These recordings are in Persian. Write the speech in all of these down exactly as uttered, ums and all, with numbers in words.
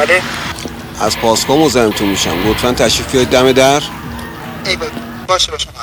بله. از پاسکو مزاحمتون میشم، لطفا تشریف بیارید دم در. ای باشه باشه.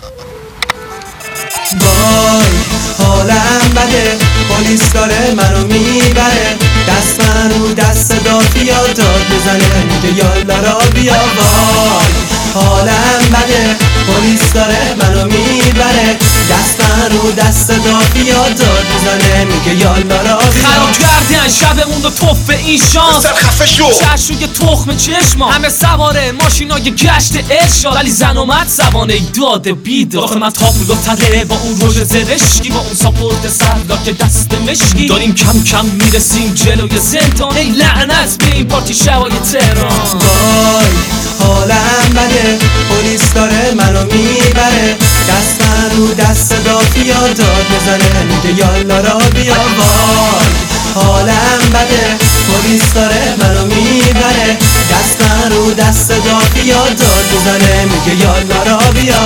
وای حالم بده، پلیس داره منو میبره، دست من رو دست دافیا داد بزنه میگه یالا را بیا. وای حالم بده، پلیس داره منو میبره، دست من رو دست دافیا داد بزنه میگه یالا را بیا. خراب کردن شبمون رو توف این شانس، سر خفه شو. چشم یه تخم چشما، همه سواره ماشینای گشت ارشاد، ولی زن اومد زبانه داده بیدار. آخه من تابلو تله با اون روژ زرشکی، با اون ساپورت سرلاک دست مشکی، داریم کم کم میرسیم جلوی زندان. ای لعنت به این پارتی شبای تهران. وای حالم بده، پلیس داره منو میبره، دست من رو دست دافیا داد بزنه میگه یالا را بیا. وای حالم بده، پلیس داره منو میبره، دست من رو دست دافیا داد بزنه میگه یالا را بیا.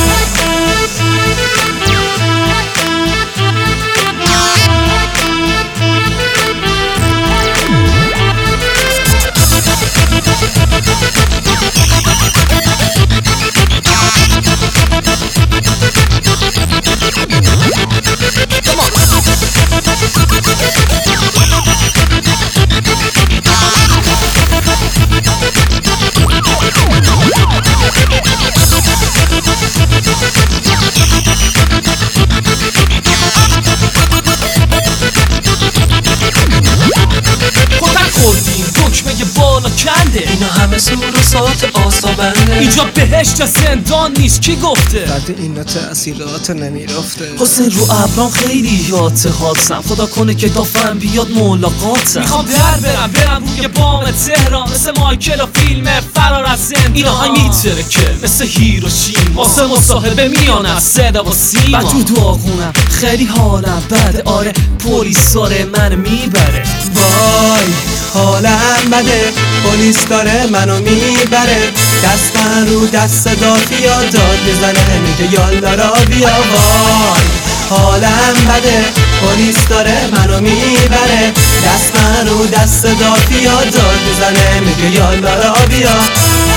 دکمه بالا کنده، اینا همه سور و سات آسابنده، اینجا بهشت زندان نیست کی گفته؟ بعد اینا تأثیرات نمیرفته. حسین رو ابرام خیلی یاد حادثم، خدا کنه که دافن بیاد ملاقاتم. میخوام در برم برم روی بام تهران، مثل مایکل و فیلم فرار از زندان. این آهنگ میترکه مثل هیروشیما، واسه مصاحبه میان از صدا و سیما. بعد تو داغونم خیلی حالم بده، آره پلیس داره من میبره. وای حالم بده، پلیس داره منو میبره، دست من رو دست دافیا داد بزنه میگه یالا را بیا. وای حالم بده، پلیس داره منو میبره، دست من رو دست دافیا داد بزنه میگه یالا را بیا.